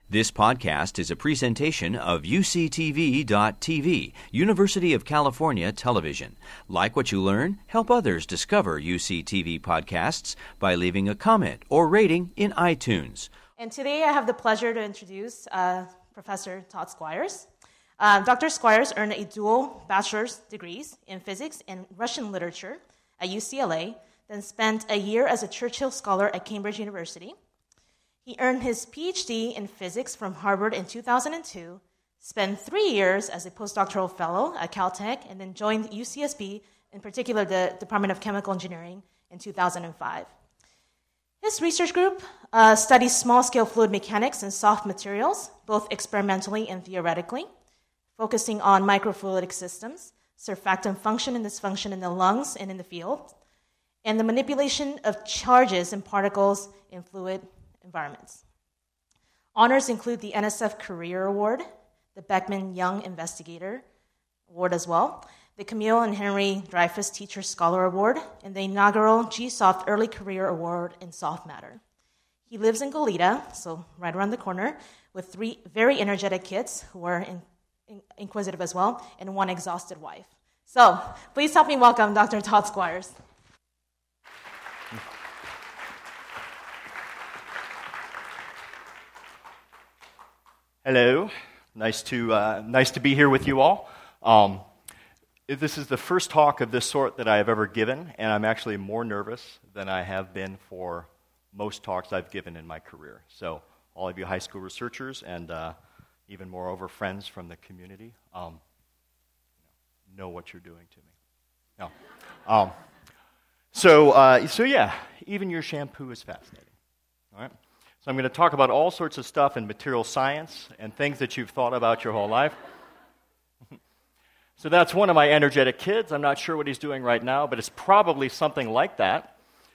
This podcast is a presentation of UCTV.tv, University of California Television. Like what you learn? Help others discover UCTV podcasts by leaving a comment or rating in iTunes. And today I have the pleasure to introduce Professor Todd Squires. Dr. Squires earned a dual bachelor's degrees in physics and Russian literature at UCLA, then spent a year as a Churchill Scholar at Cambridge University. He earned his PhD in physics from Harvard in 2002, spent 3 years as a postdoctoral fellow at Caltech, and then joined UCSB, in particular the Department of Chemical Engineering, in 2005. His research group studies small-scale fluid mechanics and soft materials, both experimentally and theoretically, focusing on microfluidic systems, surfactant function and dysfunction in the lungs and in the field, and the manipulation of charges and particles in fluid environments. Honors include the NSF Career Award, the Beckman Young Investigator Award as well, the Camille and Henry Dreyfus Teacher Scholar Award, and the inaugural GSoft Early Career Award in Soft Matter. He lives in Goleta, so right around the corner, with 3 very energetic kids who are inquisitive as well, and 1 exhausted wife. So please help me welcome Dr. Todd Squires. Hello, nice to be here with you all. This is the first talk of this sort that I have ever given, and I'm actually more nervous than I have been for most talks I've given in my career. So all of you high school researchers and even moreover friends from the community, know what you're doing to me. No. So yeah, even your shampoo is fascinating. All right. So I'm going to talk about all sorts of stuff in material science and things that you've thought about your whole life. So that's one of my energetic kids. I'm not sure what he's doing right now, but it's probably something like that.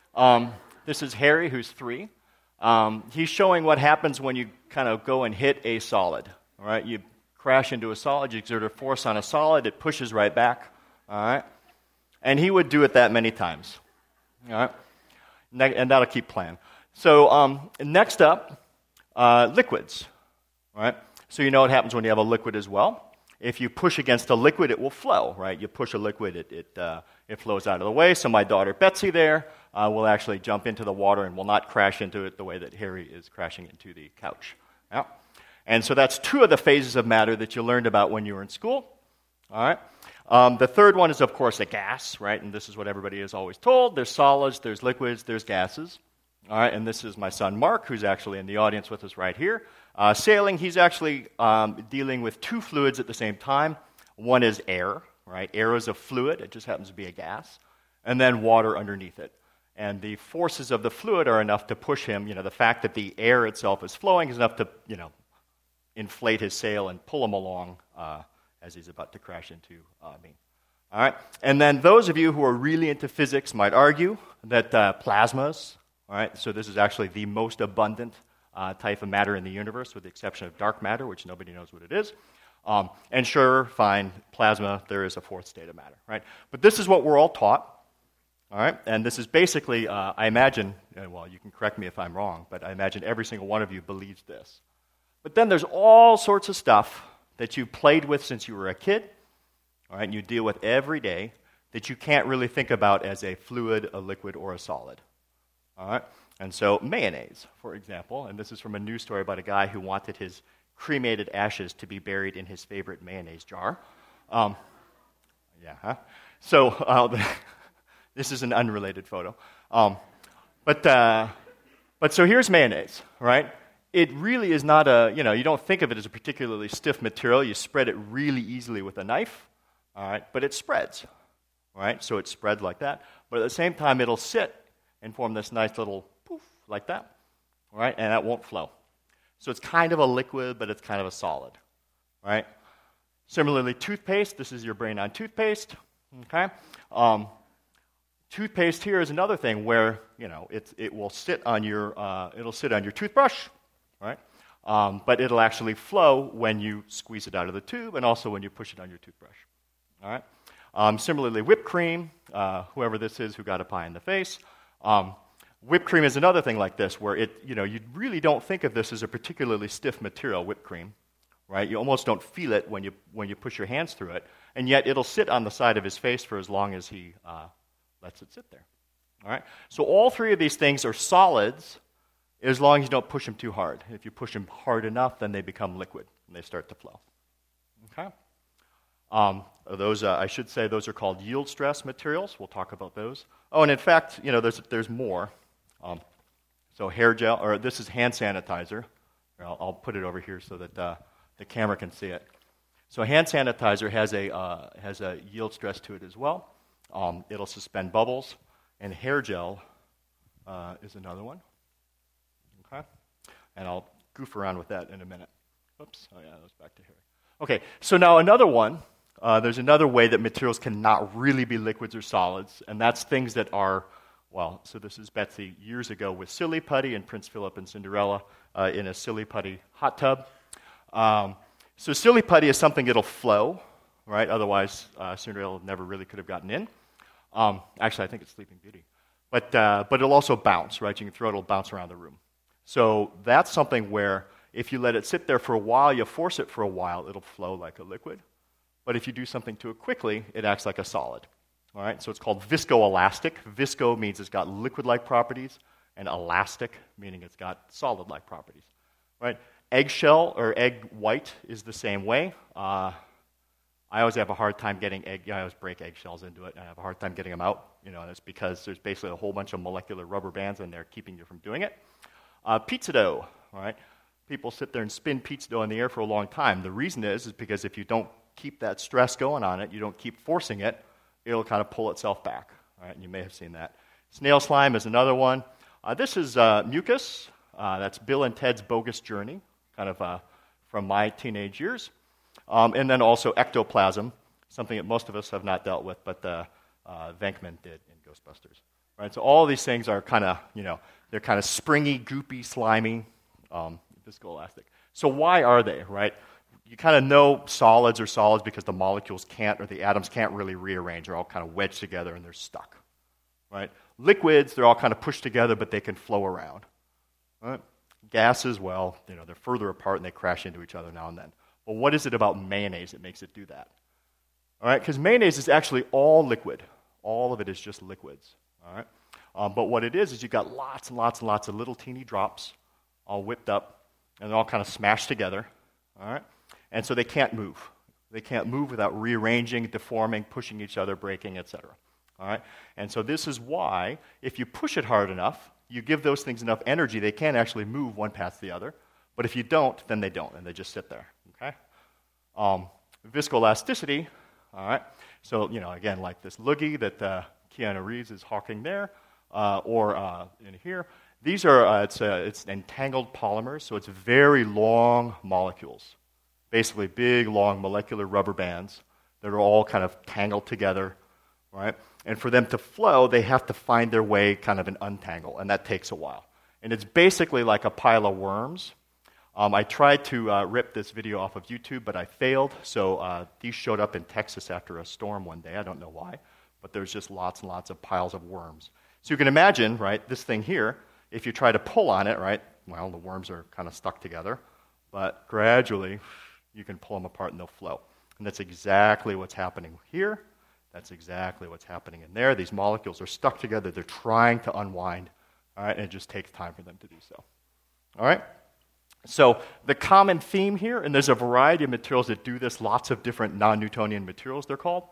This is Harry, who's 3. He's showing what happens when you kind of go and hit a solid. All right, you crash into a solid, you exert a force on a solid, it pushes right back. All right, and he would do it that many times. All right, and that'll keep playing. So next up, liquids, right? So you know what happens when you have a liquid as well. If you push against a liquid, it will flow, right? You push a liquid, it flows out of the way. So my daughter Betsy there will actually jump into the water and will not crash into it the way that Harry is crashing into the couch. Yeah? And so that's 2 of the phases of matter that you learned about when you were in school. All right. The third one is, of course, a gas, right? And this is what everybody is always told. There's solids, there's liquids, there's gases. All right, and this is my son Mark, who's actually in the audience with us right here. Sailing, he's actually dealing with 2 fluids at the same time. One is air, right? Air is a fluid, it just happens to be a gas. And then water underneath it. And the forces of the fluid are enough to push him. The fact that the air itself is flowing is enough to, inflate his sail and pull him along as he's about to crash into me. All right, and then those of you who are really into physics might argue that plasmas, all right, so this is actually the most abundant type of matter in the universe, with the exception of dark matter, which nobody knows what it is. And sure, fine, plasma, there is a 4th state of matter, right? But this is what we're all taught, all right? And this is basically, I imagine, well, you can correct me if I'm wrong, but I imagine every single one of you believes this. But then there's all sorts of stuff that you played with since you were a kid, all right, and you deal with every day that you can't really think about as a fluid, a liquid, or a solid. All right, and so mayonnaise, for example, and this is from a news story about a guy who wanted his cremated ashes to be buried in his favorite mayonnaise jar. So this is an unrelated photo. But so here's mayonnaise, right? It really is not you don't think of it as a particularly stiff material. You spread it really easily with a knife, all right, but it spreads, right? So it spreads like that, but at the same time, it'll sit and form this nice little poof like that, right? And that won't flow. So it's kind of a liquid, but it's kind of a solid, right? Similarly, toothpaste. This is your brain on toothpaste, okay? Toothpaste here is another thing where it will sit on your toothbrush, right? But it'll actually flow when you squeeze it out of the tube, and also when you push it on your toothbrush, all right? Similarly, whipped cream. Whoever this is who got a pie in the face. Whipped cream is another thing like this, where you really don't think of this as a particularly stiff material, whipped cream, right? You almost don't feel it when you push your hands through it, and yet it'll sit on the side of his face for as long as he lets it sit there. All right? So all three of these things are solids as long as you don't push them too hard. If you push them hard enough, then they become liquid and they start to flow. Okay? I should say those are called yield stress materials. We'll talk about those. Oh, and in fact, there's more. So hair gel, or this is hand sanitizer. I'll put it over here so that the camera can see it. So hand sanitizer has a yield stress to it as well. It'll suspend bubbles, and hair gel is another one. Okay, and I'll goof around with that in a minute. Oops. Oh yeah, that was back to Harry. Okay, so now another one. There's another way that materials cannot really be liquids or solids, and that's things that are, so this is Betsy years ago with Silly Putty and Prince Philip and Cinderella in a Silly Putty hot tub. So Silly Putty is something that'll flow, right? Otherwise, Cinderella never really could have gotten in. Actually, I think it's Sleeping Beauty. But it'll also bounce, right? You can throw it, it'll bounce around the room. So that's something where if you let it sit there for a while, you force it for a while, it'll flow like a liquid. But if you do something to it quickly, it acts like a solid. All right? So it's called viscoelastic. Visco means it's got liquid-like properties, and elastic meaning it's got solid-like properties. Right? Eggshell or egg white is the same way. I always have a hard time getting I always break eggshells into it, and I have a hard time getting them out. And it's because there's basically a whole bunch of molecular rubber bands in there keeping you from doing it. Pizza dough, all right? People sit there and spin pizza dough in the air for a long time. The reason is because if you don't keep that stress going on it, you don't keep forcing it, it'll kind of pull itself back, all right? And you may have seen that. Snail slime is another one. This is mucus. That's Bill and Ted's Bogus Journey, kind of from my teenage years. And then also ectoplasm, something that most of us have not dealt with, but Venkman did in Ghostbusters. Right? So all these things are kind of, they're kind of springy, goopy, slimy, viscoelastic. So why are they, right? You kind of know solids are solids because the molecules can't, or the atoms can't really rearrange. They're all kind of wedged together and they're stuck, right? Liquids, they're all kind of pushed together, but they can flow around, right? Gases, well, they're further apart and they crash into each other now and then. Well, what is it about mayonnaise that makes it do that? All right, because mayonnaise is actually all liquid. All of it is just liquids. All right, but what it is you've got lots and lots and lots of little teeny drops, all whipped up, and they're all kind of smashed together. All right, and so they can't move. They can't move without rearranging, deforming, pushing each other, breaking, etc. All right, and so this is why if you push it hard enough, you give those things enough energy, they can actually move one past the other. But if you don't, then they don't, and they just sit there. Okay, viscoelasticity. All right, so again, like this loogie that Keanu Reeves is hawking there, or in here. These are it's entangled polymers, so it's very long molecules, basically big, long molecular rubber bands that are all kind of tangled together, right? And for them to flow, they have to find their way kind of and untangle, and that takes a while. And it's basically like a pile of worms. I tried to rip this video off of YouTube, but I failed. So these showed up in Texas after a storm one day. I don't know why, but there's just lots and lots of piles of worms. So you can imagine, right, this thing here, if you try to pull on it, right, well, the worms are kind of stuck together, but gradually you can pull them apart and they'll flow. And that's exactly what's happening here. That's exactly what's happening in there. These molecules are stuck together. They're trying to unwind, all right, and it just takes time for them to do so. All right? So the common theme here, and there's a variety of materials that do this, lots of different non-Newtonian materials, they're called.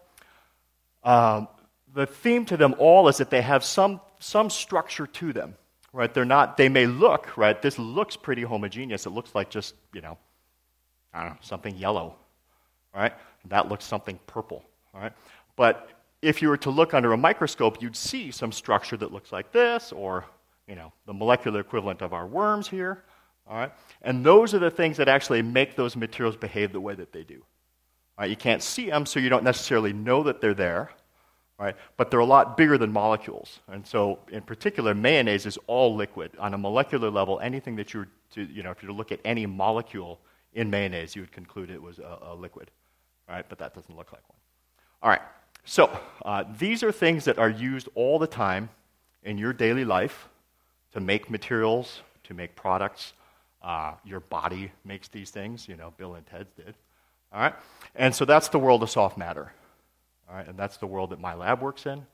The theme to them all is that they have some structure to them, right? They may look, right, this looks pretty homogeneous. It looks like just, I don't know, something yellow, right? That looks something purple, all right? But if you were to look under a microscope, you'd see some structure that looks like this, or, the molecular equivalent of our worms here, all right? And those are the things that actually make those materials behave the way that they do. All right? You can't see them, so you don't necessarily know that they're there, right? But they're a lot bigger than molecules. And so, in particular, mayonnaise is all liquid. On a molecular level, anything that if you were to look at any molecule in mayonnaise, you would conclude it was a liquid, right? But that doesn't look like one. All right, so these are things that are used all the time in your daily life, to make materials, to make products. Your body makes these things, Bill and Ted's did. All right? And so that's the world of soft matter. All right? And that's the world that my lab works in.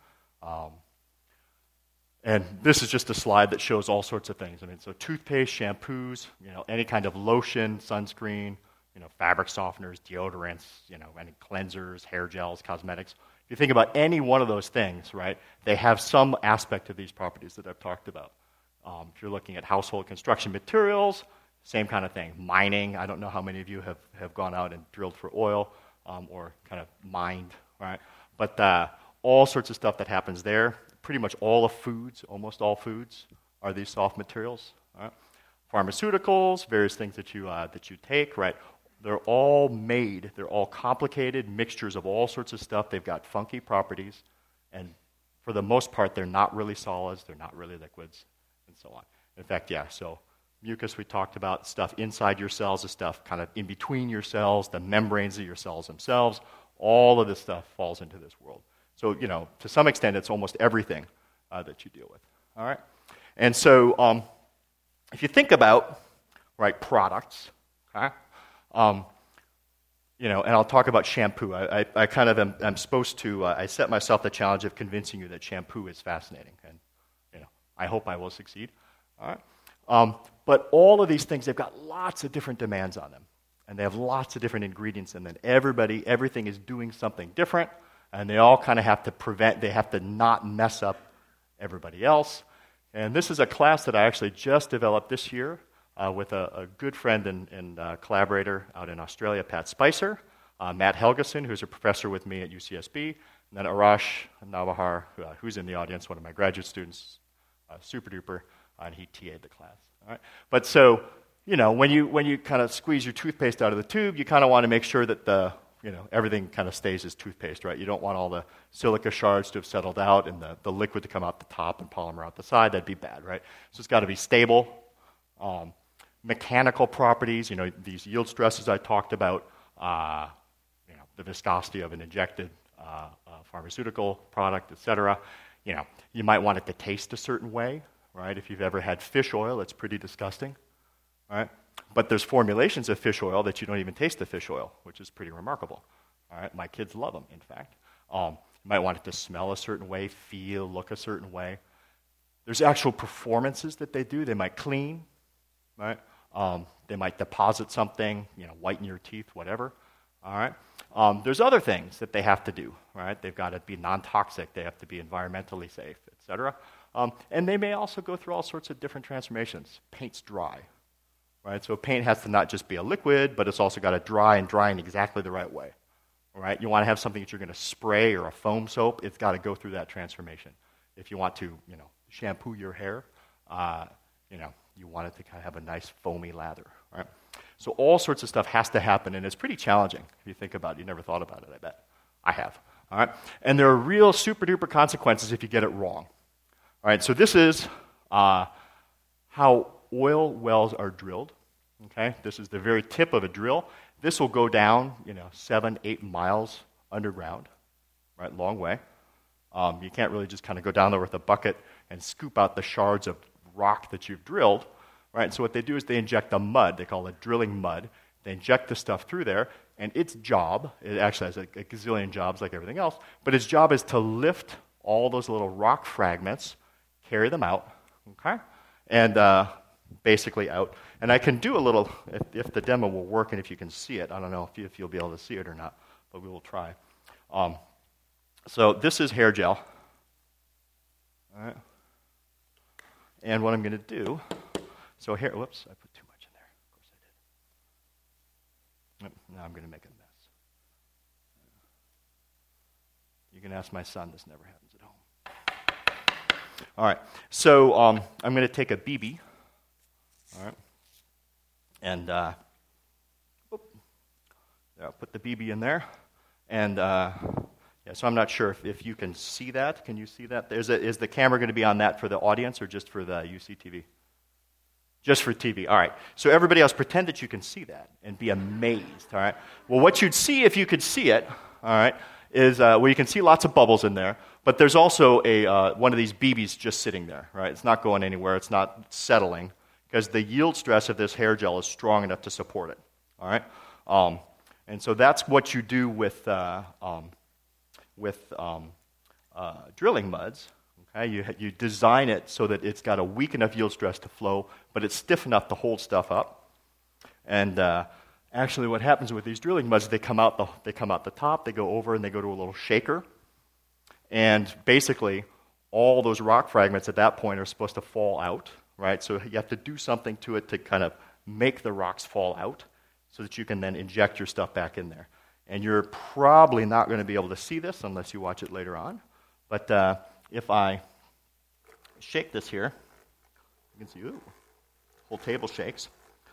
And this is just a slide that shows all sorts of things. So toothpaste, shampoos, any kind of lotion, sunscreen, fabric softeners, deodorants, any cleansers, hair gels, cosmetics. If you think about any one of those things, right, they have some aspect of these properties that I've talked about. If you're looking at household construction materials, same kind of thing. Mining, I don't know how many of you have gone out and drilled for oil or kind of mined, right? But all sorts of stuff that happens there. Pretty much all of foods, almost all foods, are these soft materials. All right? Pharmaceuticals, various things that you take, right? They're all made. They're all complicated mixtures of all sorts of stuff. They've got funky properties, and for the most part, they're not really solids. They're not really liquids, and so on. In fact, so mucus we talked about, stuff inside your cells, the stuff kind of in between your cells, the membranes of your cells themselves. All of this stuff falls into this world. So, to some extent, it's almost everything that you deal with. All right? And so, if you think about, right, products, okay, and I'll talk about shampoo. I kind of am supposed to, I set myself the challenge of convincing you that shampoo is fascinating. And, I hope I will succeed. All right? But all of these things, they've got lots of different demands on them. And they have lots of different ingredients in them. Everything is doing something different. And they all kind of have to not mess up everybody else. And this is a class that I actually just developed this year with a good friend and collaborator out in Australia, Pat Spicer, Matt Helgeson, who's a professor with me at UCSB, and then Arash Nawahar, who's in the audience, one of my graduate students, super duper, and he TA'd the class. All right? But so, when you kind of squeeze your toothpaste out of the tube, you kind of want to make sure that everything kind of stays as toothpaste, right? You don't want all the silica shards to have settled out and the liquid to come out the top and polymer out the side. That'd be bad, right? So it's got to be stable. Mechanical properties, these yield stresses I talked about, the viscosity of an injected pharmaceutical product, et cetera. You might want it to taste a certain way, right? If you've ever had fish oil, it's pretty disgusting, right? But there's formulations of fish oil that you don't even taste the fish oil, which is pretty remarkable. All right, my kids love them, in fact. You might want it to smell a certain way, feel, look a certain way. There's actual performances that they do. They might clean, right? They might deposit something, whiten your teeth, whatever. All right. There's other things that they have to do, right? They've got to be non-toxic. They have to be environmentally safe, et cetera. And they may also go through all sorts of different transformations. Paint's dry. Right? So paint has to not just be a liquid, but it's also got to dry in exactly the right way. Right? You want to have something that you're going to spray or a foam soap, it's got to go through that transformation. If you want to, shampoo your hair, you want it to kind of have a nice foamy lather. Right? So all sorts of stuff has to happen, and it's pretty challenging if you think about it. You never thought about it, I bet. I have. All right? And there are real super-duper consequences if you get it wrong. All right? So this is how oil wells are drilled. Okay, this is the very tip of a drill. This will go down, 7-8 miles underground, right? Long way. You can't really just kind of go down there with a bucket and scoop out the shards of rock that you've drilled, right? So what they do is they inject the mud. They call it drilling mud. They inject the stuff through there, and its job, it actually has a gazillion jobs like everything else, but its job is to lift all those little rock fragments, carry them out, okay, and basically out. And I can do a little, if the demo will work and if you can see it. I don't know if you'll be able to see it or not, but we will try. So this is hair gel. All right. And what I'm going to do, so here, whoops, I put too much in there. Of course I did. Now I'm going to make a mess. You can ask my son, this never happens at home. All right, so I'm going to take a BB. All right. And I'll put the BB in there. And so I'm not sure if you can see that. Can you see that? Is the camera going to be on that for the audience or just for the UCTV? Just for TV. All right. So everybody else, pretend that you can see that and be amazed. All right. Well, what you'd see if you could see it, all right, is, well, you can see lots of bubbles in there, but there's also one of these BBs just sitting there, right? It's not going anywhere. It's not settling because the yield stress of this hair gel is strong enough to support it, all right? And so that's what you do with drilling muds. Okay? You design it so that it's got a weak enough yield stress to flow, but it's stiff enough to hold stuff up. And actually what happens with these drilling muds, they come out the top, they go over, and they go to a little shaker. And basically, all those rock fragments at that point are supposed to fall out, right? So you have to do something to it to kind of make the rocks fall out so that you can then inject your stuff back in there. And you're probably not going to be able to see this unless you watch it later on. But if I shake this here, you can see, ooh, the whole table shakes.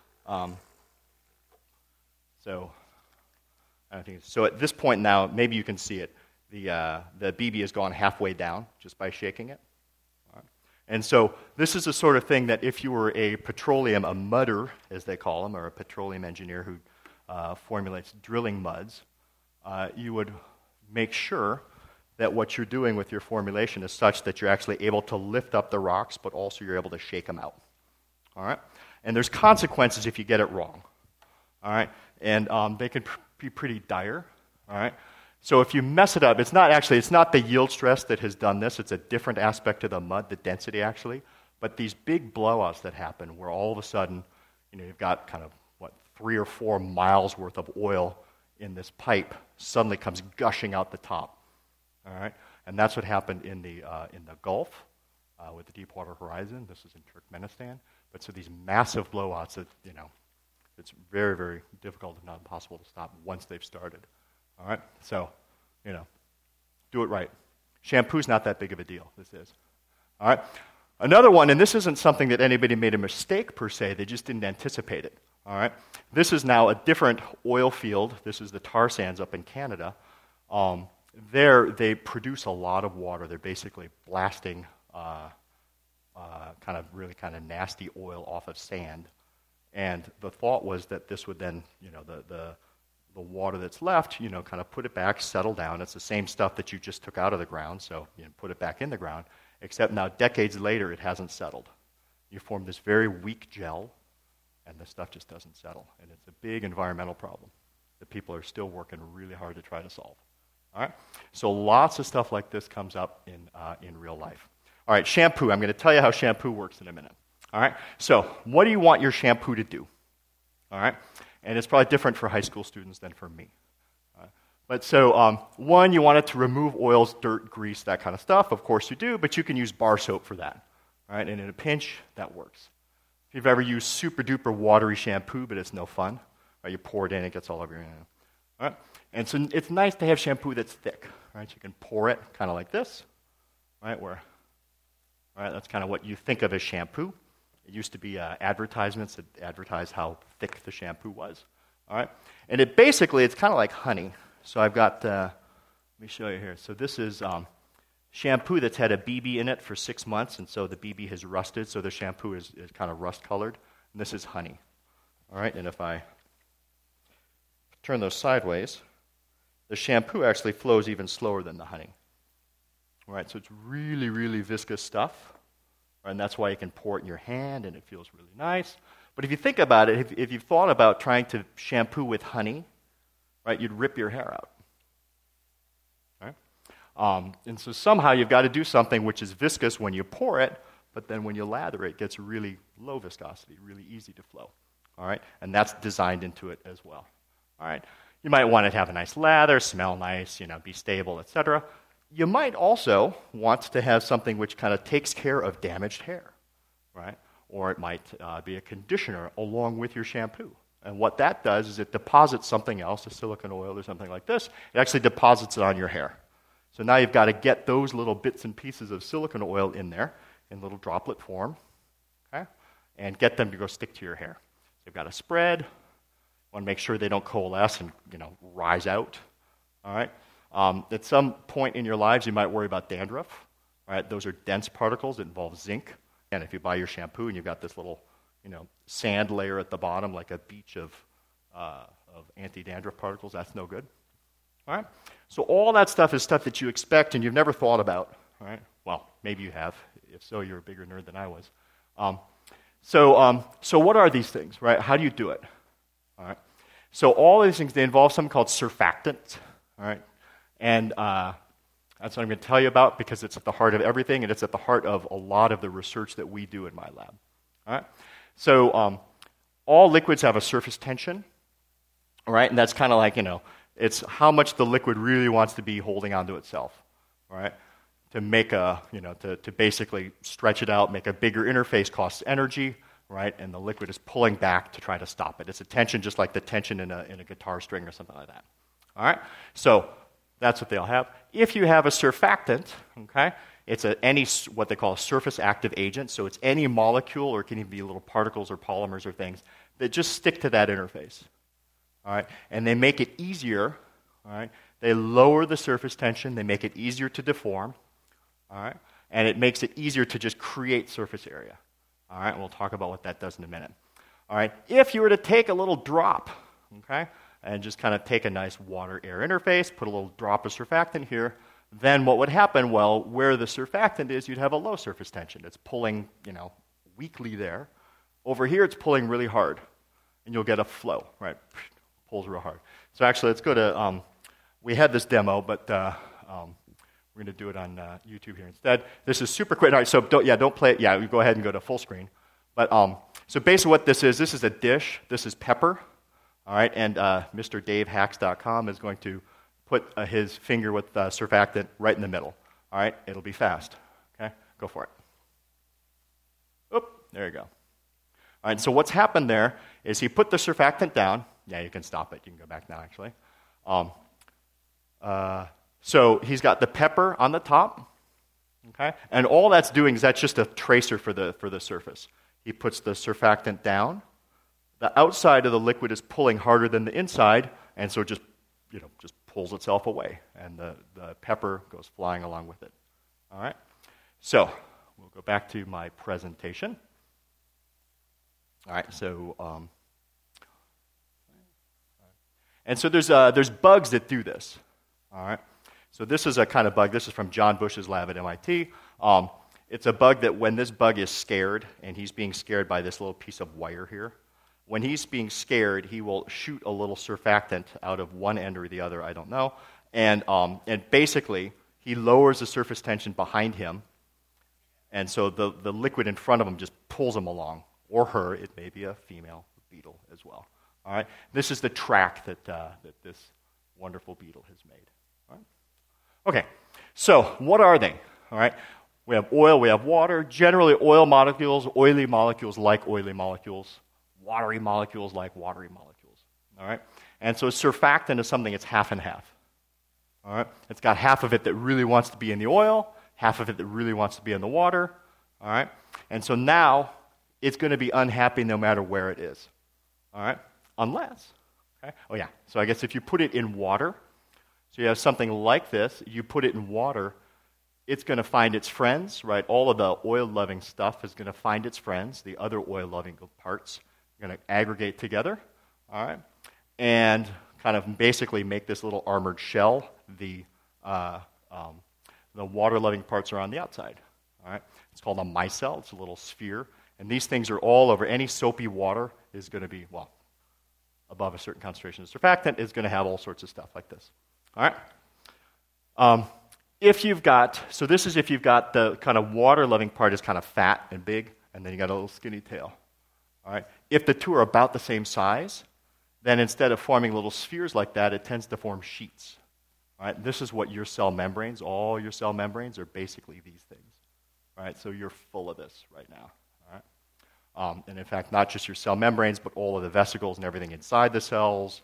So at this point now, maybe you can see it. The BB has gone halfway down just by shaking it. All right. And so this is the sort of thing that if you were a mudder, as they call them, or a petroleum engineer who formulates drilling muds, you would make sure that what you're doing with your formulation is such that you're actually able to lift up the rocks, but also you're able to shake them out. All right? And there's consequences if you get it wrong. All right? And they can be pretty dire. All right? So if you mess it up, it's not the yield stress that has done this. It's a different aspect of the mud, the density actually. But these big blowouts that happen where all of a sudden, you've got kind of, 3 or 4 miles worth of oil in this pipe suddenly comes gushing out the top. All right? And that's what happened in the Gulf with the Deepwater Horizon. This is in Turkmenistan. But so these massive blowouts that, it's very, very difficult, if not impossible, to stop once they've started. All right? So, do it right. Shampoo's not that big of a deal. This is. All right? Another one, and this isn't something that anybody made a mistake per se. They just didn't anticipate it. All right? This is now a different oil field. This is the tar sands up in Canada. There, they produce a lot of water. They're basically blasting kind of nasty oil off of sand. And the thought was that this would then, the water that's left, kind of put it back, settle down. It's the same stuff that you just took out of the ground, so put it back in the ground. Except now, decades later, it hasn't settled. You form this very weak gel, and the stuff just doesn't settle. And it's a big environmental problem that people are still working really hard to try to solve. All right? So lots of stuff like this comes up in real life. All right, shampoo. I'm going to tell you how shampoo works in a minute. All right? So what do you want your shampoo to do? All right? And it's probably different for high school students than for me. All right? But so, one, you want it to remove oils, dirt, grease, that kind of stuff. Of course you do, but you can use bar soap for that. All right? And in a pinch, that works. If you've ever used super-duper watery shampoo, but it's no fun, right? You pour it in, it gets all over your hand. All right? And so it's nice to have shampoo that's thick. Right? You can pour it kind of like this, right? That's kind of what you think of as shampoo. It used to be advertisements that advertised how thick the shampoo was. All right? And it's kind of like honey. So I've got, let me show you here. So this is shampoo that's had a BB in it for 6 months, and so the BB has rusted, so the shampoo is kind of rust-colored. And this is honey. All right? And if I turn those sideways, the shampoo actually flows even slower than the honey. All right? So it's really, really viscous stuff. And that's why you can pour it in your hand, and it feels really nice. But if you think about it, if you've thought about trying to shampoo with honey, right, you'd rip your hair out. Right? And so somehow you've got to do something which is viscous when you pour it, but then when you lather it, it gets really low viscosity, really easy to flow. All right? And that's designed into it as well. All right? You might want it to have a nice lather, smell nice, be stable, etc. You might also want to have something which kind of takes care of damaged hair, right? Or it might be a conditioner along with your shampoo. And what that does is it deposits something else, a silicone oil or something like this. It actually deposits it on your hair. So now you've got to get those little bits and pieces of silicone oil in there in little droplet form, okay? And get them to go stick to your hair. So you've got to spread. You want to make sure they don't coalesce and rise out, all right? At some point in your lives, you might worry about dandruff. Right? Those are dense particles that involve zinc. And if you buy your shampoo and you've got this little, sand layer at the bottom, like a beach of anti-dandruff particles, that's no good. All right? So all that stuff is stuff that you expect and you've never thought about. All right? Well, maybe you have. If so, you're a bigger nerd than I was. So what are these things, right? How do you do it? All right? So all these things, they involve something called surfactants, all right? And that's what I'm going to tell you about because it's at the heart of everything, and it's at the heart of a lot of the research that we do in my lab. All right? So all liquids have a surface tension, all right? And that's kind of like, it's how much the liquid really wants to be holding onto itself, all right? To make to basically stretch it out, make a bigger interface costs energy, right? And the liquid is pulling back to try to stop it. It's a tension just like the tension in a guitar string or something like that. All right? So that's what they'll have. If you have a surfactant, okay, it's any what they call a surface active agent. So it's any molecule, or it can even be little particles or polymers or things that just stick to that interface. All right? And they make it easier. All right? They lower the surface tension. They make it easier to deform. All right? And it makes it easier to just create surface area. All right? And we'll talk about what that does in a minute. All right? If you were to take a little drop, okay, and just kind of take a nice water-air interface, put a little drop of surfactant here, then what would happen? Well, where the surfactant is, you'd have a low surface tension. It's pulling, weakly there. Over here, it's pulling really hard, and you'll get a flow, right? Pulls real hard. So actually, let's go to, we had this demo, but we're going to do it on YouTube here instead. This is super quick. All right, so don't play it. Yeah, you go ahead and go to full screen. But so basically what this is a dish. This is pepper. All right, and MrDaveHacks.com is going to put his finger with surfactant right in the middle. All right, it'll be fast. Okay, go for it. Oop, there you go. All right, so what's happened there is he put the surfactant down. Yeah, you can stop it. You can go back now, actually. So he's got the pepper on the top, okay, and all that's doing is that's just a tracer for the surface. He puts the surfactant down. The outside of the liquid is pulling harder than the inside, and so it just pulls itself away, and the pepper goes flying along with it. All right? So we'll go back to my presentation. All right, so and so there's bugs that do this. All right? So this is a kind of bug. This is from John Bush's lab at MIT. It's a bug that when this bug is scared, and he's being scared by this little piece of wire here, when he's being scared, he will shoot a little surfactant out of one end or the other, I don't know, and basically he lowers the surface tension behind him, and so the liquid in front of him just pulls him along, or her. It may be a female beetle as well. All right, this is the track that this wonderful beetle has made. All right? Okay, so what are they? All right, we have oil, we have water. Generally, oily molecules like oily molecules. Watery molecules like watery molecules. All right? And so surfactant is something that's half and half. All right? It's got half of it that really wants to be in the oil, half of it that really wants to be in the water. All right? And so now it's going to be unhappy no matter where it is. All right? Unless, okay? Oh yeah. So I guess if you put it in water, so you have something like this, you put it in water, it's going to find its friends, right? All of the oil-loving stuff is going to find its friends, the other oil-loving parts. You're going to aggregate together, all right, and kind of basically make this little armored shell. The water-loving parts are on the outside, all right. It's called a micelle. It's a little sphere, and these things are all over. Any soapy water is going to be, above a certain concentration of surfactant is going to have all sorts of stuff like this, all right. If you've got the kind of water-loving part is kind of fat and big, and then you got a little skinny tail. All right. If the two are about the same size, then instead of forming little spheres like that, it tends to form sheets. All right. This is what your cell membranes, all your cell membranes are basically these things. All right. So you're full of this right now. All right. And in fact, not just your cell membranes, but all of the vesicles and everything inside the cells,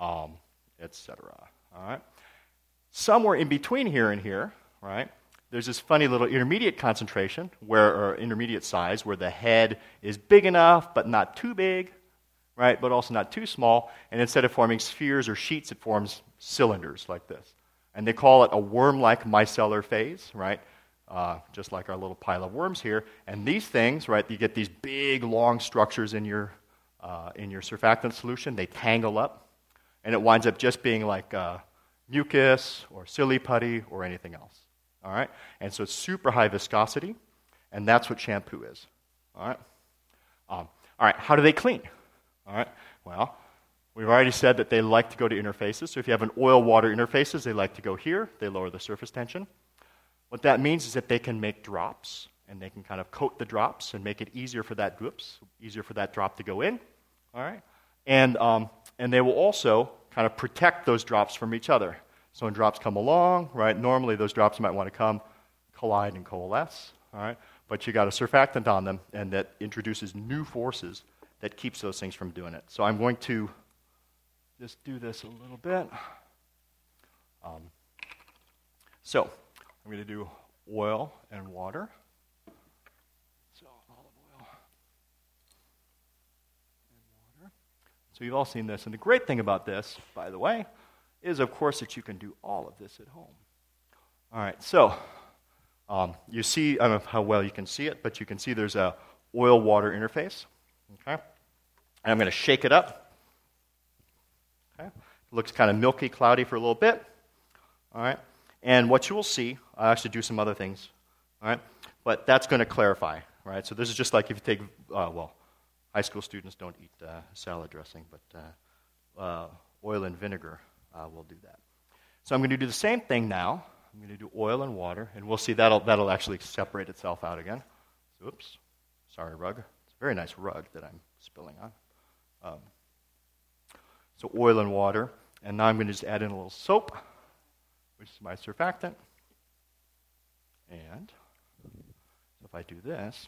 etc. All right. Somewhere in between here and here, right, there's this funny little intermediate concentration, or intermediate size, where the head is big enough, but not too big, right, but also not too small. And instead of forming spheres or sheets, it forms cylinders like this. And they call it a worm-like micellar phase, right, just like our little pile of worms here. And these things, right, you get these big, long structures in your surfactant solution. They tangle up, and it winds up just being like mucus or silly putty or anything else. All right? And so it's super high viscosity, and that's what shampoo is. All right? All right, how do they clean? All right, well, we've already said that they like to go to interfaces. So if you have an oil-water interfaces, they like to go here. They lower the surface tension. What that means is that they can make drops, and they can kind of coat the drops and make it easier for that drop to go in. All right, and they will also kind of protect those drops from each other. So when drops come along, right, normally those drops might want to collide and coalesce. All right, but you got a surfactant on them, and that introduces new forces that keeps those things from doing it. So I'm going to just do this a little bit. So I'm going to do oil and water. So olive oil and water. So you've all seen this. And the great thing about this, by the way, is, of course, that you can do all of this at home. All right, so you see, I don't know how well you can see it, but you can see there's a oil-water interface. Okay, and I'm going to shake it up. Okay, it looks kind of milky, cloudy for a little bit. All right, and what you will see, I'll actually do some other things. All right, but that's going to clarify. Right, so this is just like if you take, high school students don't eat salad dressing, but oil and vinegar will do that. So I'm going to do the same thing now. I'm going to do oil and water, and we'll see that'll actually separate itself out again. Oops, sorry, rug. It's a very nice rug that I'm spilling on. So oil and water, and now I'm going to just add in a little soap, which is my surfactant. And if I do this,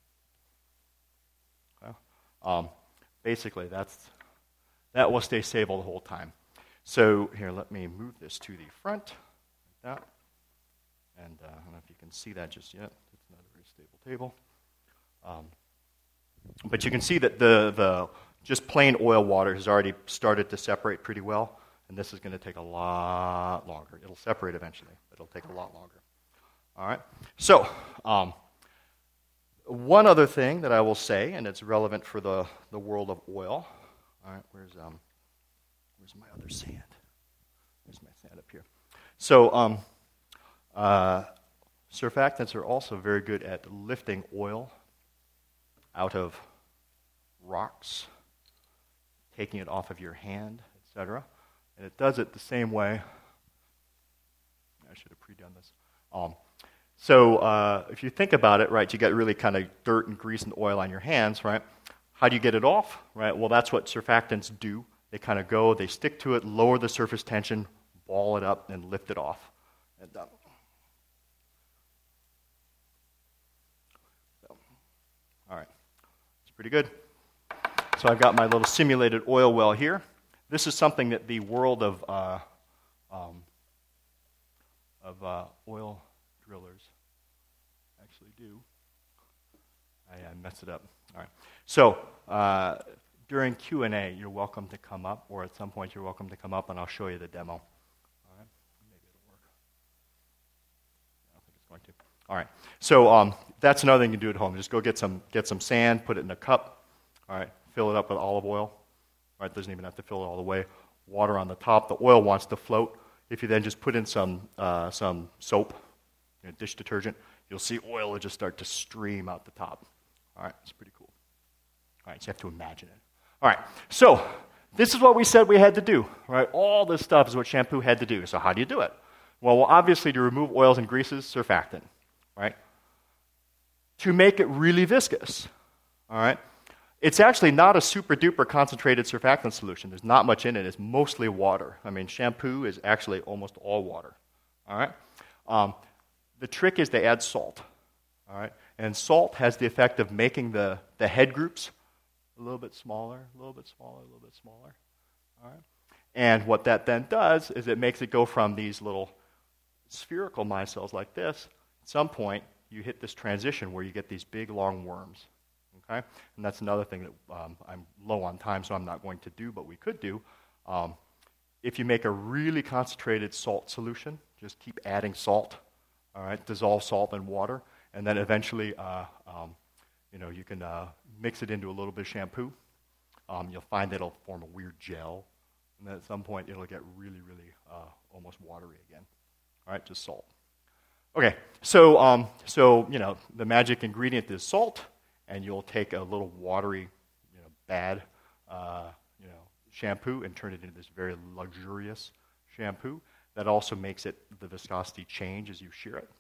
basically that will stay stable the whole time. So here, let me move this to the front, like that. And I don't know if you can see that just yet. It's not a very stable table. But you can see that the just plain oil water has already started to separate pretty well, and this is going to take a lot longer. It'll separate eventually, but it'll take a lot longer. All right. So one other thing that I will say, and it's relevant for the world of oil. All right. Where's my other sand? There's my sand up here. So surfactants are also very good at lifting oil out of rocks, taking it off of your hand, etc. And it does it the same way. I should have pre-done this. So if you think about it, right, you got really kind of dirt and grease and oil on your hands, right? How do you get it off, right? Well, that's what surfactants do. They kind of go, they stick to it, lower the surface tension, ball it up, and lift it off. And done. All right, it's pretty good. So I've got my little simulated oil well here. This is something that the world of oil drillers actually do. I messed it up. All right. So during Q&A, you're welcome to come up, or at some point you're welcome to come up, and I'll show you the demo. All right. Maybe it'll work. I don't think it's going to. All right. So that's another thing you can do at home. Just go get some sand, put it in a cup. All right. Fill it up with olive oil. All right. Doesn't even have to fill it all the way. Water on the top. The oil wants to float. If you then just put in some soap, dish detergent, you'll see oil will just start to stream out the top. All right. It's pretty cool. All right. So you have to imagine it. All right. So this is what we said we had to do. Right. All this stuff is what shampoo had to do. So how do you do it? Well, obviously to remove oils and greases, surfactant. Right? To make it really viscous, all right? It's actually not a super-duper concentrated surfactant solution. There's not much in it. It's mostly water. I mean, shampoo is actually almost all water, all right? The trick is to add salt, all right? And salt has the effect of making the head groups a little bit smaller, a little bit smaller, a little bit smaller, all right? And what that then does is it makes it go from these little spherical micelles like this. At some point, you hit this transition where you get these big, long worms, okay? And that's another thing that I'm low on time, so I'm not going to do, but we could do. If you make a really concentrated salt solution, just keep adding salt, all right? Dissolve salt in water, and then eventually, you can mix it into a little bit of shampoo. You'll find that it'll form a weird gel, And then at some point, it'll get really, really almost watery again. All right, just salt. Okay, so the magic ingredient is salt, and you'll take a little watery, bad, shampoo and turn it into this very luxurious shampoo that also makes the viscosity change as you shear it.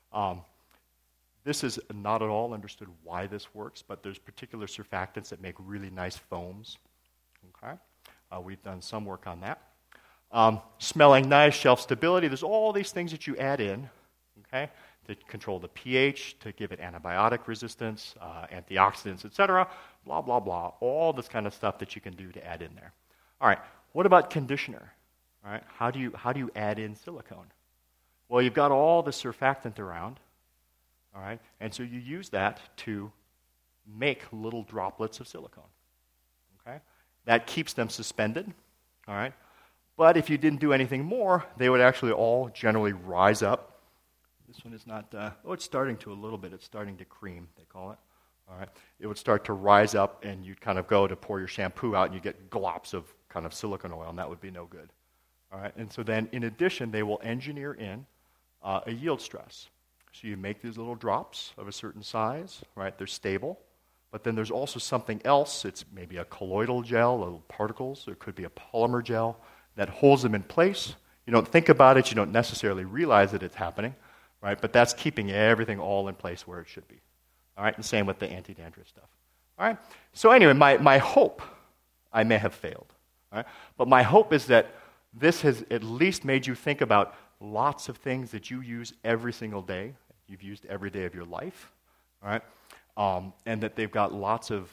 This is not at all understood why this works, but there's particular surfactants that make really nice foams. Okay, we've done some work on that. Smelling nice, shelf stability. There's all these things that you add in, okay, to control the pH, to give it antibiotic resistance, antioxidants, etc. Blah blah blah. All this kind of stuff that you can do to add in there. All right. What about conditioner? All right. How do you add in silicone? Well, you've got all the surfactant around. All right, and so you use that to make little droplets of silicone. Okay, that keeps them suspended. All right, but if you didn't do anything more, they would actually all generally rise up. This one is not. It's starting to a little bit. It's starting to cream, they call it. All right, it would start to rise up, and you'd kind of go to pour your shampoo out, and you get glops of kind of silicone oil, and that would be no good. All right, and so then in addition, they will engineer in a yield stress. So you make these little drops of a certain size, right? They're stable. But then there's also something else. It's maybe a colloidal gel, little particles. There could be a polymer gel that holds them in place. You don't think about it. You don't necessarily realize that it's happening, right? But that's keeping everything all in place where it should be. All right? And same with the anti-dandruff stuff. All right? So anyway, my hope, I may have failed, all right? But my hope is that this has at least made you think about lots of things that you use every single day, you've used every day of your life, all right? And that they've got lots of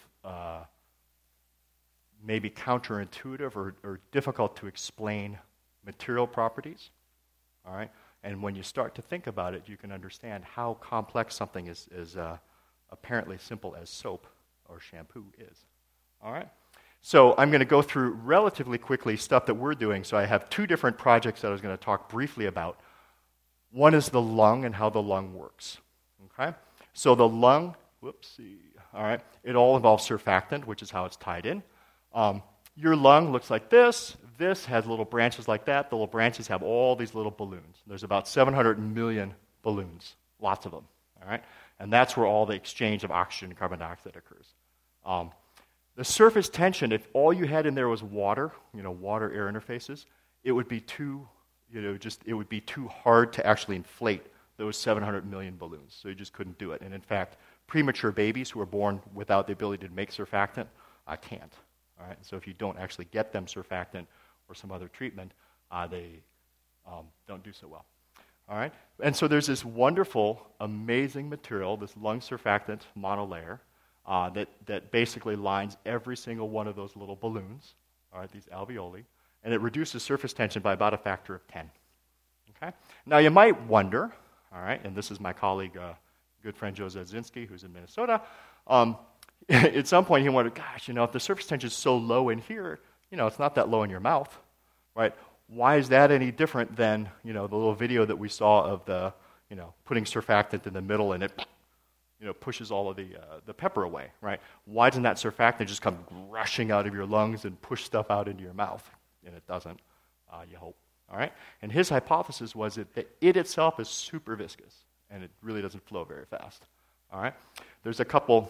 maybe counterintuitive or difficult to explain material properties, all right? And when you start to think about it, you can understand how complex something is apparently simple as soap or shampoo is, all right? So I'm going to go through relatively quickly stuff that we're doing. So I have two different projects that I was going to talk briefly about. One is the lung and how the lung works. Okay? So the lung, all right, it all involves surfactant, which is how it's tied in. Your lung looks like this. This has little branches like that. The little branches have all these little balloons. There's about 700 million balloons, lots of them. All right? And that's where all the exchange of oxygen and carbon dioxide occurs. The surface tension, if all you had in there was water, water-air interfaces, it would be too, it would be too hard to actually inflate those 700 million balloons. So you just couldn't do it. And in fact, premature babies who are born without the ability to make surfactant can't. All right. So if you don't actually get them surfactant or some other treatment, they don't do so well. All right. And so there's this wonderful, amazing material, this lung surfactant monolayer. That basically lines every single one of those little balloons, all right, these alveoli, and it reduces surface tension by about a factor of 10. Okay? Now you might wonder, all right, and this is my colleague, good friend Joe Zadzinski, who's in Minnesota. At some point he wondered, gosh, if the surface tension is so low in here, it's not that low in your mouth, right? Why is that any different than, the little video that we saw of the, putting surfactant in the middle and it pushes all of the pepper away, right? Why doesn't that surfactant just come rushing out of your lungs and push stuff out into your mouth? And it doesn't, you hope, all right? And his hypothesis was that it itself is super viscous, and it really doesn't flow very fast, all right? There's a couple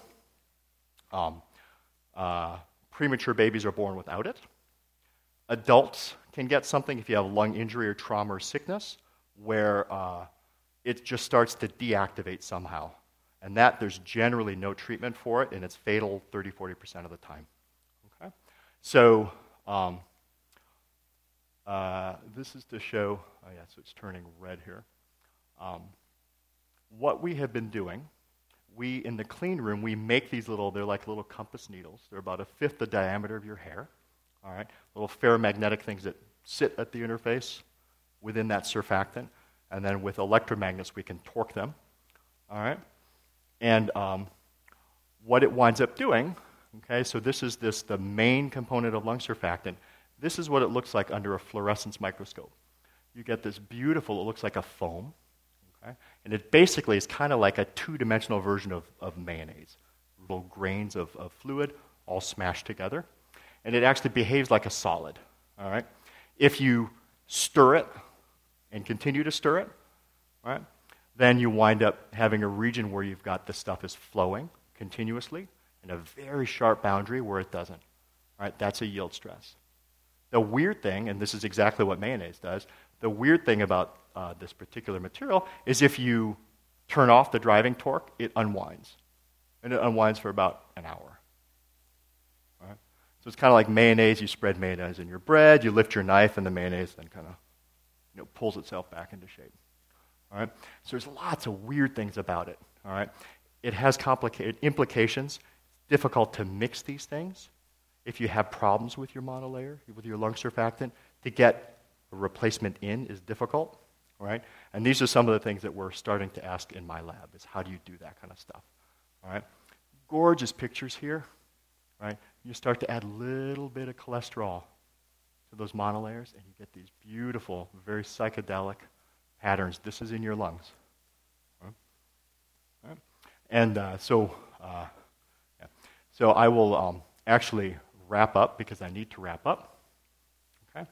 premature babies are born without it. Adults can get something if you have a lung injury or trauma or sickness where it just starts to deactivate somehow. And that there's generally no treatment for it, and it's fatal 30-40% of the time. Okay? So this is to show, so it's turning red here. What we have been doing, in the clean room, we make these they're like little compass needles. They're about a fifth the diameter of your hair. All right? Little ferromagnetic things that sit at the interface within that surfactant. And then with electromagnets, we can torque them. All right? And what it winds up doing, okay, so this is the main component of lung surfactant. This is what it looks like under a fluorescence microscope. You get this beautiful, it looks like a foam, okay? And it basically is kind of like a two-dimensional version of mayonnaise. Little grains of fluid all smashed together. And it actually behaves like a solid, All right? If you stir it and continue to stir it, right, then you wind up having a region where you've got the stuff is flowing continuously and a very sharp boundary where it doesn't. Right? That's a yield stress. The weird thing, and this is exactly what mayonnaise does, the weird thing about this particular material is if you turn off the driving torque, it unwinds. And it unwinds for about an hour. All right? So it's kind of like mayonnaise. You spread mayonnaise in your bread, you lift your knife, and the mayonnaise then kind of pulls itself back into shape. All right? So there's lots of weird things about it. All right? It has complicated implications. It's difficult to mix these things. If you have problems with your monolayer, with your lung surfactant, to get a replacement in is difficult, right? And these are some of the things that we're starting to ask in my lab, is how do you do that kind of stuff, all right? Gorgeous pictures here, right? You start to add a little bit of cholesterol to those monolayers, and you get these beautiful, very psychedelic patterns. This is in your lungs, right? All right? And so I will actually wrap up because I need to wrap up. Okay?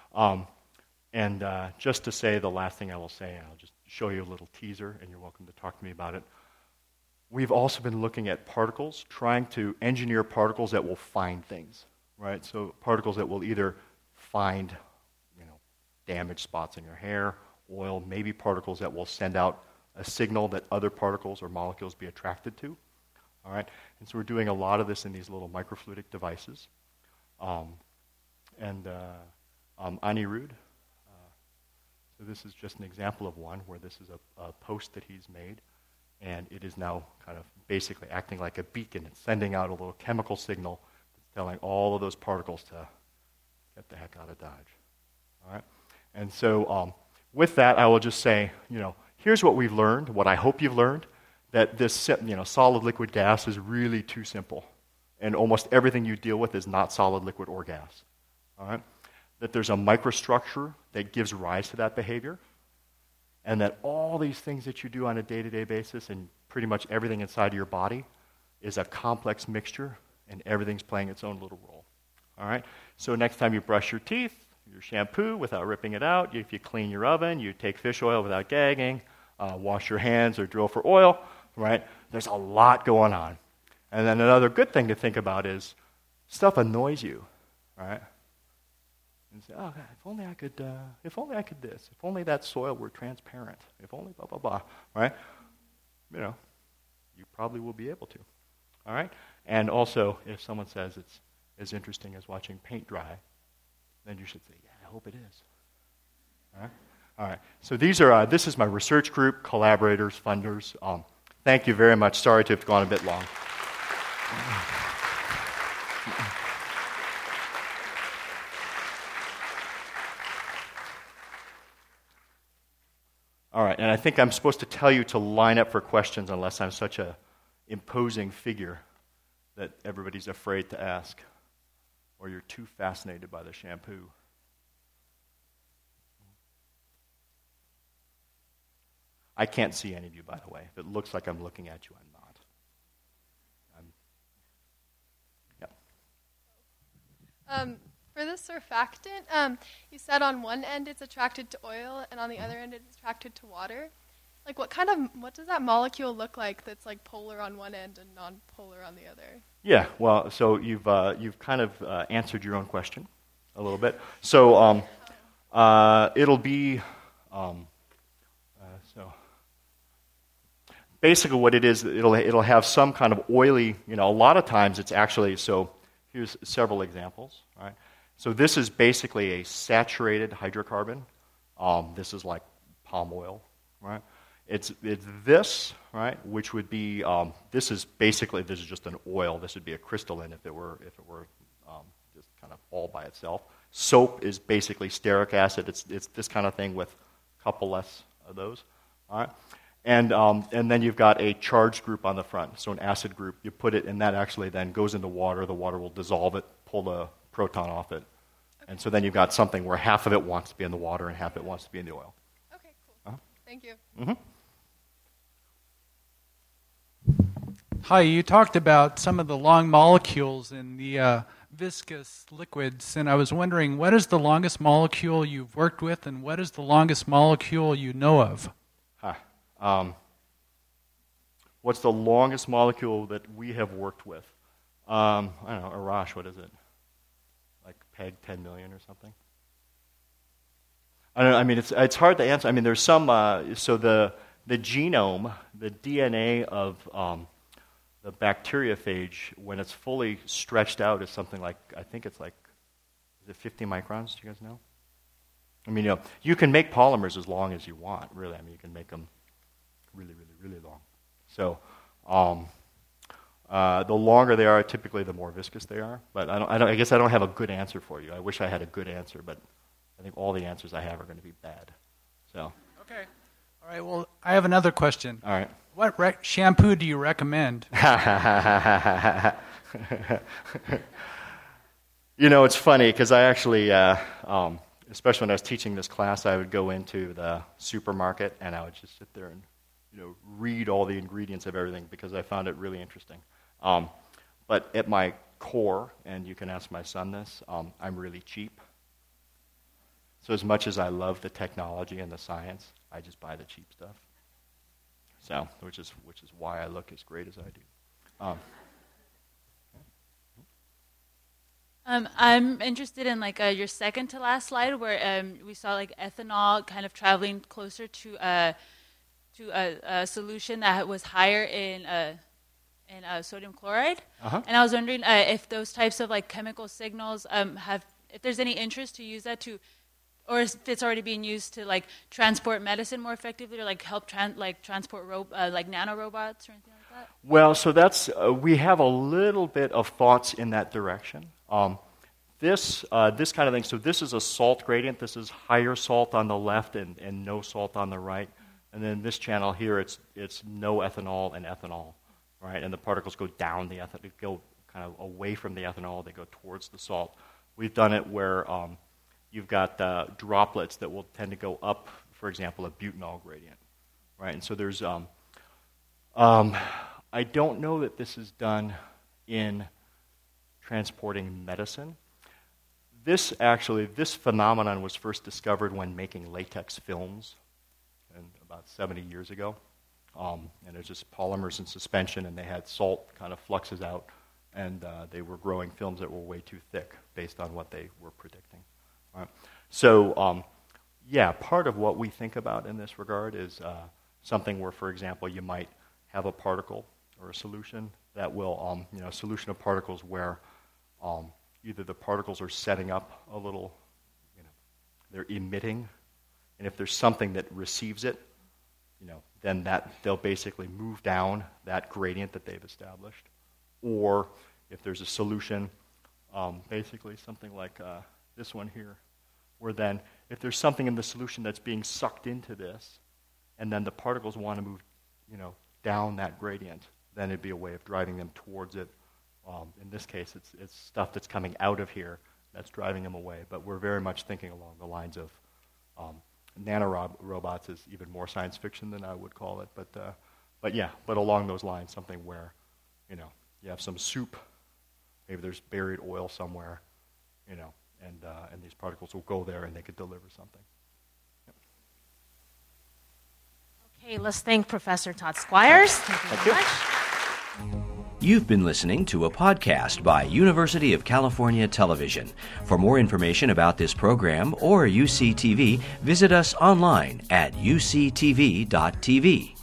Just to say the last thing I will say, and I'll just show you a little teaser, and you're welcome to talk to me about it. We've also been looking at particles, trying to engineer particles that will find things, right? So particles that will either find, damaged spots in your hair, oil, maybe particles that will send out a signal that other particles or molecules be attracted to. All right, and so we're doing a lot of this in these little microfluidic devices. Anirudh, so this is just an example of one where this is a post that he's made, and it is now kind of basically acting like a beacon. It's sending out a little chemical signal that's telling all of those particles to get the heck out of Dodge. All right, and so with that, I will just say, here's what we've learned, what I hope you've learned, that this solid, liquid, gas is really too simple. And almost everything you deal with is not solid, liquid, or gas. All right? That there's a microstructure that gives rise to that behavior, and that all these things that you do on a day-to-day basis and pretty much everything inside of your body is a complex mixture, and everything's playing its own little role. All right? So next time you brush your teeth, your shampoo without ripping it out, if you clean your oven, you take fish oil without gagging, wash your hands or drill for oil, right? There's a lot going on. And then another good thing to think about is stuff annoys you, right? And say, oh, God, if only I could this, if only that soil were transparent, if only blah, blah, blah, right? You probably will be able to, all right? And also, if someone says it's as interesting as watching paint dry, then you should say, yeah, I hope it is, all right? All right, so this is my research group, collaborators, funders. Thank you very much. Sorry to have gone a bit long. All right, and I think I'm supposed to tell you to line up for questions unless I'm such an imposing figure that everybody's afraid to ask, or you're too fascinated by the shampoo. I can't see any of you, by the way. If it looks like I'm looking at you, I'm not. For the surfactant, you said on one end it's attracted to oil, and on the other end it's attracted to water. Like, what does that molecule look like that's like polar on one end and non-polar on the other? Yeah, well, so you've kind of answered your own question a little bit. So it'll be basically what it is. It'll have some kind of oily. A lot of times it's actually. So here's several examples. Right. So this is basically a saturated hydrocarbon. This is like palm oil, right? It's this, right, which would be this is just an oil. This would be a crystalline if it were just kind of all by itself. Soap is basically stearic acid. It's this kind of thing with a couple less of those, all right. And then you've got a charged group on the front, so an acid group. You put it, and that actually then goes into water. The water will dissolve it, pull the proton off it. Okay. And so then you've got something where half of it wants to be in the water and half of it wants to be in the oil. Okay, cool. Thank you. Mm-hmm. Hi, you talked about some of the long molecules in the viscous liquids, and I was wondering, what is the longest molecule you've worked with, and what is the longest molecule you know of? What's the longest molecule that we have worked with? I don't know, Arash, what is it? Like PEG 10 million or something? I don't know, I mean, it's hard to answer. I mean, there's some, so the genome, the DNA of the bacteriophage, when it's fully stretched out, is something like, I think it's like, is it 50 microns? Do you guys know? I mean, you can make polymers as long as you want, really. I mean, you can make them really, really, really long. So, the longer they are, typically the more viscous they are. But I guess I don't have a good answer for you. I wish I had a good answer, but I think all the answers I have are going to be bad. So. Okay. All right. Well, I have another question. All right. What shampoo do you recommend? It's funny because I actually, especially when I was teaching this class, I would go into the supermarket and I would just sit there and read all the ingredients of everything because I found it really interesting. But at my core, and you can ask my son this, I'm really cheap. So as much as I love the technology and the science, I just buy the cheap stuff. So, which is why I look as great as I do. I'm interested in your second to last slide where we saw ethanol kind of traveling closer to a solution that was higher in sodium chloride. Uh-huh. And I was wondering if those types of chemical signals if there's any interest to use that to, or if it's already being used to transport medicine more effectively, or help transport nanorobots or anything like that. Well, so that's we have a little bit of thoughts in that direction. This kind of thing. So this is a salt gradient. This is higher salt on the left and no salt on the right. And then this channel here, it's no ethanol and ethanol, right? And the particles go down the ethanol, go kind of away from the ethanol. They go towards the salt. We've done it where you've got droplets that will tend to go up, for example, a butanol gradient, right? And so there's, I don't know that this is done in transporting medicine. This phenomenon was first discovered when making latex films, and about 70 years ago. And it's just polymers in suspension, and they had salt kind of fluxes out, and they were growing films that were way too thick based on what they were predicting. Right. So, part of what we think about in this regard is something where, for example, you might have a particle or a solution that will, a solution of particles where either the particles are setting up a little, they're emitting, and if there's something that receives it, then they'll basically move down that gradient that they've established. Or if there's a solution, basically something like this one here, where then if there's something in the solution that's being sucked into this, and then the particles want to move, down that gradient, then it'd be a way of driving them towards it. In this case, it's stuff that's coming out of here that's driving them away. But we're very much thinking along the lines of nanorobots is even more science fiction than I would call it. But along those lines, something where, you have some soup, maybe there's buried oil somewhere, and these particles will go there and they could deliver something. Yep. Okay, let's thank Professor Todd Squires. Thank you very much. You've been listening to a podcast by University of California Television. For more information about this program or UCTV, visit us online at uctv.tv.